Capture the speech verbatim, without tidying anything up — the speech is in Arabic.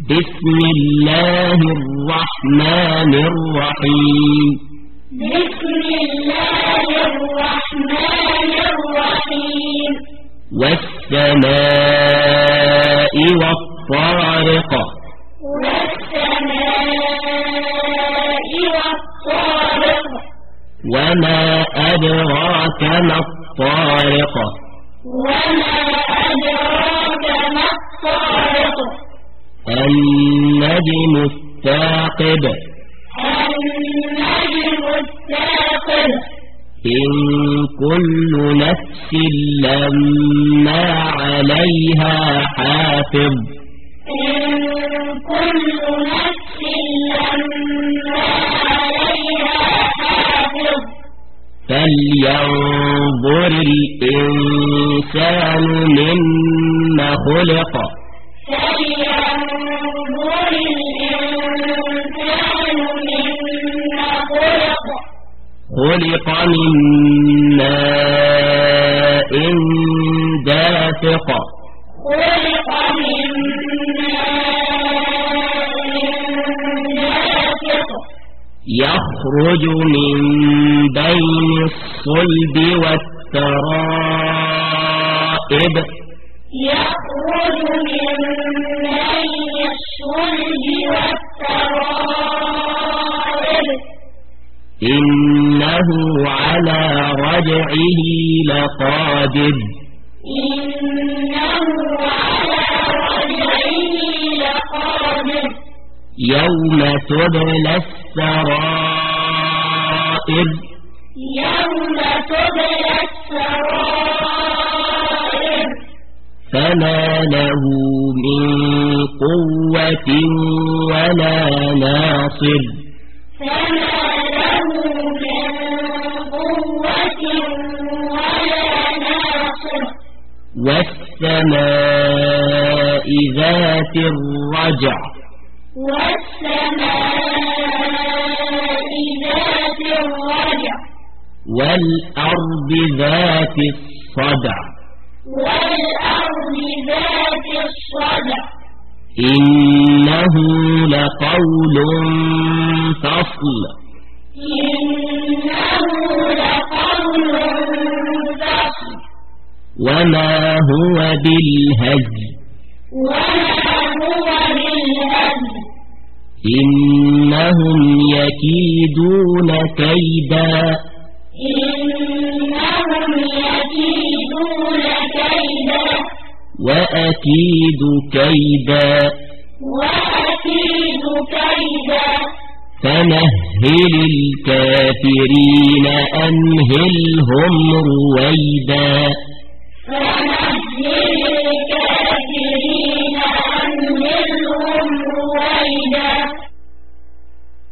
بسم الله الرحمن الرحيم بسم الله الرحمن الرحيم والسماء والطارق والسماء والطارق وما أدراك ما الطارق وما أدراك ما الطارق النجم الثاقب النجم الثاقب إن كل نفس لما عليها حافظ إن كل نفس لما عليها حافظ فلينظر الإنسان مما خلق فلينظر الإنسان مما خلق خلق من ماء دافق خلق من ماء دافق يخرج من بين الصلب والترائب يخرج من بين الصلب والترائب إنه على رجعه لقادر إنه على رجعه لقادر يوم تبلى السرائر يوم تبلى السرائر فما له من قوة ولا ناصر فما له من قوة ولا ناصر والسماء ذات الرجع والسماء ذات الرجع والأرض ذات الصدع والأرض ذات الصدع إنه لقول فصل إنه لقول فصل وما هو بالهزل وما هو بالهزل إنهم يكيدون كيدا إنهم يكيدون كيدا وأكيد كيدا وأكيد كيدا فمهل الكافرين أمهلهم رويدا فمهل الكافرين